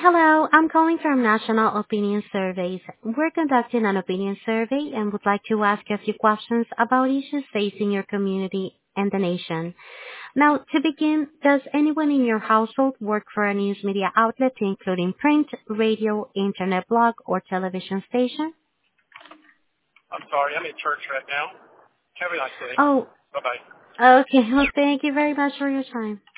Hello, I'm calling from National Opinion Surveys. We're conducting an opinion survey and would like to ask a few questions about issues facing your community and the nation. Now, to begin, does anyone in your household work for a news media outlet, including print, radio, internet blog, or television station? I'm sorry, I'm in church right now. Have a nice day. Oh, Bye-bye. okay. Well, thank you very much for your time.